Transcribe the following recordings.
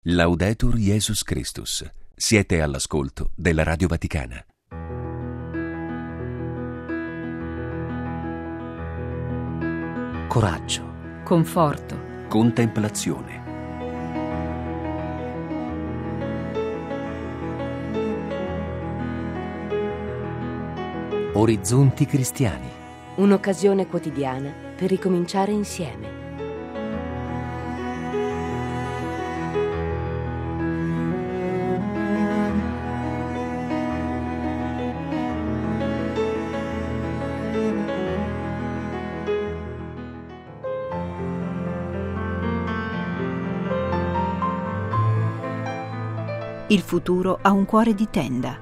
Laudetur Jesus Christus. Siete all'ascolto della Radio Vaticana. Coraggio, conforto, Contemplazione. orizzonti cristiani. Un'occasione quotidiana per ricominciare insieme. Il futuro ha un cuore di tenda.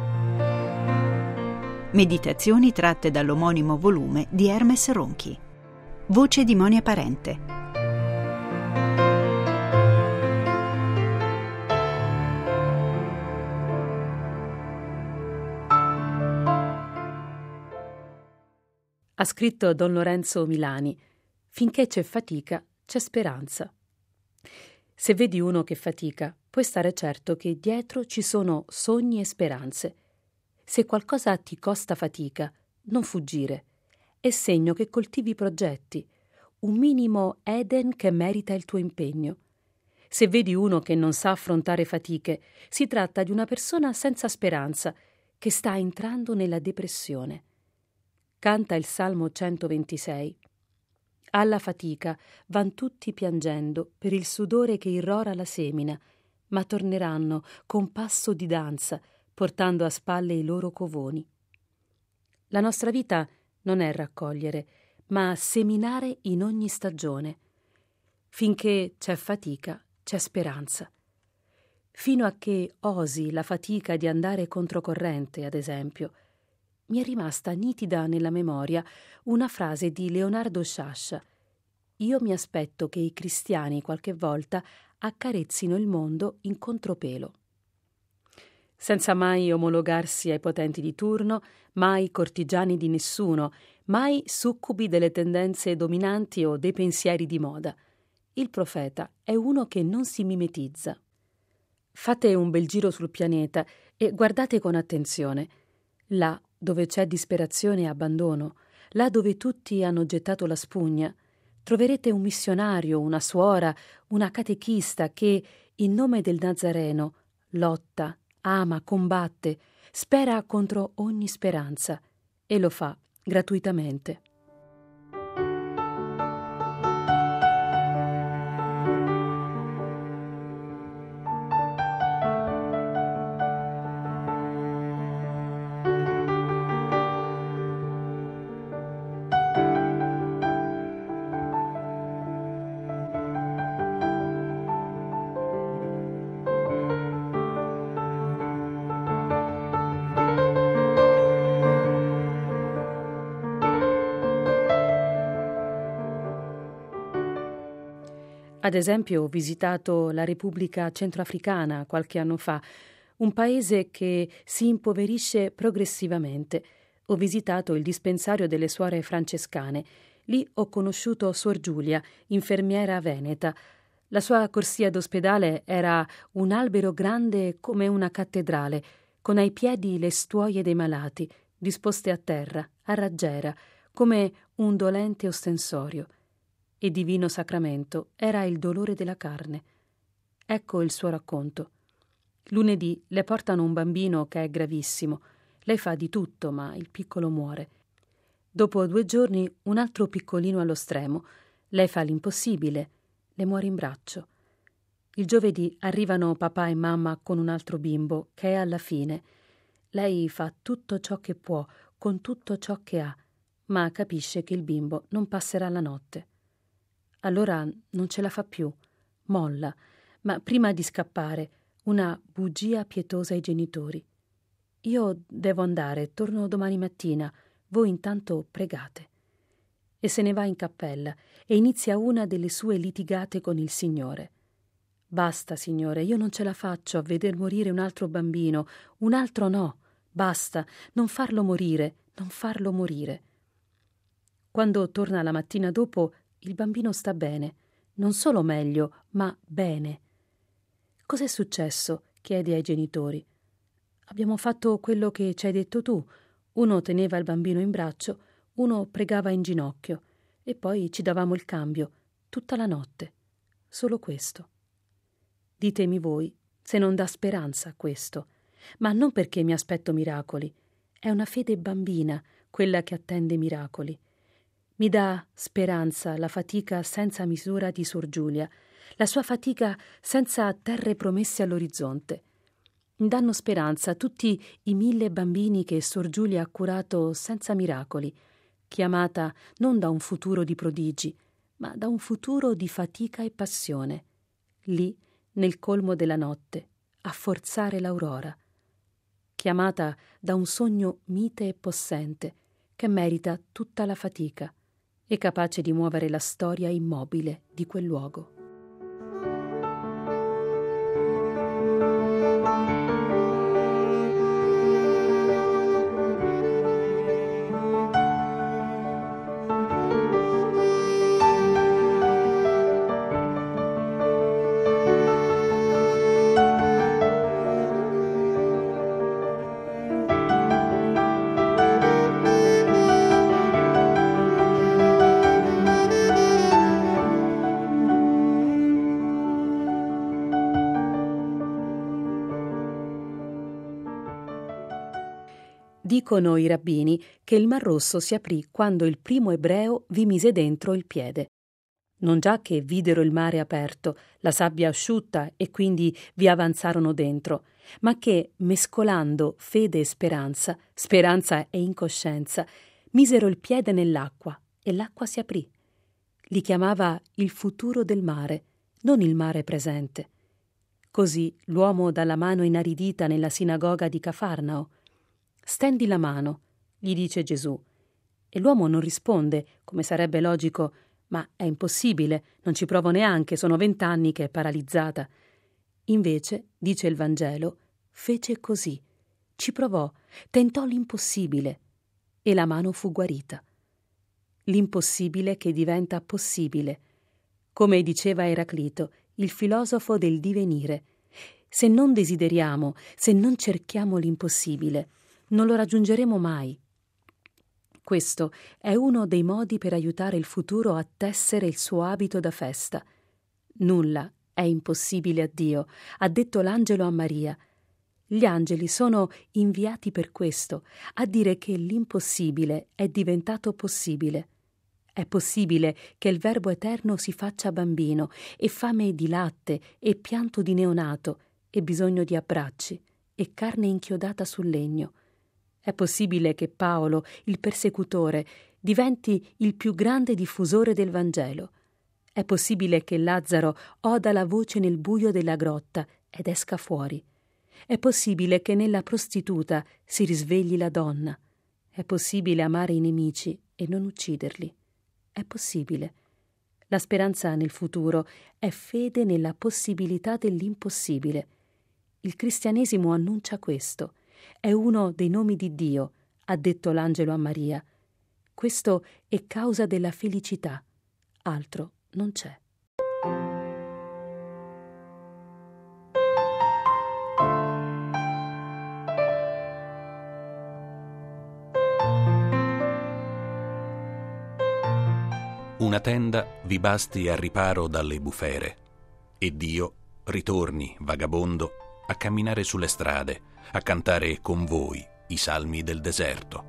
Meditazioni tratte dall'omonimo volume di Hermes Ronchi. Voce di Monia Parente. Ha scritto Don Lorenzo Milani: finché c'è fatica, c'è speranza. Se vedi uno che fatica, puoi stare certo che dietro ci sono sogni e speranze. Se qualcosa ti costa fatica, non fuggire. È segno che coltivi progetti, un minimo Eden che merita il tuo impegno. Se vedi uno che non sa affrontare fatiche, si tratta di una persona senza speranza, che sta entrando nella depressione. Canta il Salmo 126. Alla fatica van tutti piangendo per il sudore che irrora la semina, ma torneranno con passo di danza, portando a spalle i loro covoni. La nostra vita non è raccogliere, ma seminare in ogni stagione. Finché c'è fatica, c'è speranza. Fino a che osi la fatica di andare controcorrente, ad esempio, mi è rimasta nitida nella memoria una frase di Leonardo Sciascia: io mi aspetto che i cristiani qualche volta accarezzino il mondo in contropelo. Senza mai omologarsi ai potenti di turno, mai cortigiani di nessuno, mai succubi delle tendenze dominanti o dei pensieri di moda. Il profeta è uno che non si mimetizza. Fate un bel giro sul pianeta e guardate con attenzione. Là dove c'è disperazione e abbandono, là dove tutti hanno gettato la spugna, troverete un missionario, una suora, una catechista che, in nome del Nazareno, lotta, ama, combatte, spera contro ogni speranza e lo fa gratuitamente. Ad esempio, ho visitato la Repubblica Centroafricana qualche anno fa, un paese che si impoverisce progressivamente. Ho visitato il dispensario delle suore francescane. Lì ho conosciuto Suor Giulia, infermiera veneta. La sua corsia d'ospedale era un albero grande come una cattedrale, con ai piedi le stuoie dei malati, disposte a terra, a raggiera, come un dolente ostensorio. E divino sacramento era il dolore della carne. Ecco il suo racconto. Lunedì le portano un bambino che è gravissimo. Lei fa di tutto, ma il piccolo muore. Dopo 2 giorni un altro piccolino allo stremo. Lei fa l'impossibile. Le muore in braccio. Il giovedì arrivano papà e mamma con un altro bimbo che è alla fine. Lei fa tutto ciò che può, con tutto ciò che ha, ma capisce che il bimbo non passerà la notte. Allora non ce la fa più, molla, ma prima di scappare, una bugia pietosa ai genitori. Io devo andare, torno domani mattina, voi intanto pregate. E se ne va in cappella e inizia una delle sue litigate con il Signore. Basta, Signore, io non ce la faccio a veder morire un altro bambino, un altro no, basta, non farlo morire, non farlo morire. Quando torna la mattina dopo, il bambino sta bene, non solo meglio, ma bene. Cos'è successo? Chiede ai genitori. Abbiamo fatto quello che ci hai detto tu. Uno teneva il bambino in braccio, uno pregava in ginocchio e poi ci davamo il cambio, tutta la notte. Solo questo. Ditemi voi se non dà speranza questo, ma non perché mi aspetto miracoli. È una fede bambina quella che attende miracoli. Mi dà speranza la fatica senza misura di Sor Giulia, la sua fatica senza terre promesse all'orizzonte. Mi danno speranza tutti i 1000 bambini che Sor Giulia ha curato senza miracoli, chiamata non da un futuro di prodigi, ma da un futuro di fatica e passione, lì, nel colmo della notte, a forzare l'aurora, chiamata da un sogno mite e possente, che merita tutta la fatica e capace di muovere la storia immobile di quel luogo. Dicono i rabbini che il Mar Rosso si aprì quando il primo ebreo vi mise dentro il piede. Non già che videro il mare aperto, la sabbia asciutta e quindi vi avanzarono dentro, ma che, mescolando fede e speranza e incoscienza, misero il piede nell'acqua e l'acqua si aprì. Li chiamava il futuro del mare, non il mare presente. Così l'uomo dà la mano inaridita nella sinagoga di Cafarnao. «Stendi la mano», gli dice Gesù. E l'uomo non risponde, come sarebbe logico, «Ma è impossibile, non ci provo neanche, sono 20 anni che è paralizzata». Invece, dice il Vangelo, fece così, ci provò, tentò l'impossibile, e la mano fu guarita. L'impossibile che diventa possibile. Come diceva Eraclito, il filosofo del divenire. Se non desideriamo, se non cerchiamo l'impossibile, non lo raggiungeremo mai. Questo è uno dei modi per aiutare il futuro a tessere il suo abito da festa. Nulla è impossibile a Dio, ha detto l'angelo a Maria. Gli angeli sono inviati per questo, a dire che l'impossibile è diventato possibile. È possibile che il Verbo eterno si faccia bambino, e fame di latte, e pianto di neonato, e bisogno di abbracci, e carne inchiodata sul legno. È possibile che Paolo, il persecutore, diventi il più grande diffusore del Vangelo. È possibile che Lazzaro oda la voce nel buio della grotta ed esca fuori. È possibile che nella prostituta si risvegli la donna. È possibile amare i nemici e non ucciderli. È possibile. La speranza nel futuro è fede nella possibilità dell'impossibile. Il cristianesimo annuncia questo. È uno dei nomi di Dio, ha detto l'angelo a Maria. Questo è causa della felicità. Altro non c'è. Una tenda vi basti a riparo dalle bufere, e Dio ritorni, vagabondo, a camminare sulle strade, a cantare con voi i salmi del deserto.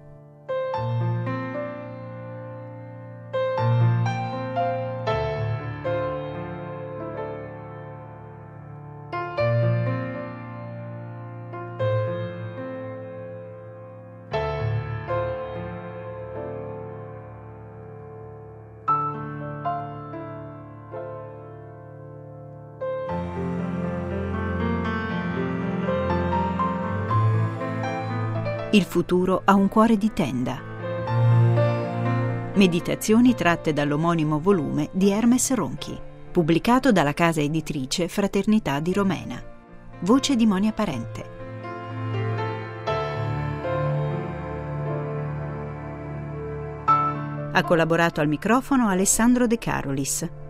Il futuro ha un cuore di tenda. Meditazioni tratte dall'omonimo volume di Hermes Ronchi, pubblicato dalla casa editrice Fraternità di Romena. Voce di Monia Parente. Ha collaborato al microfono Alessandro De Carolis.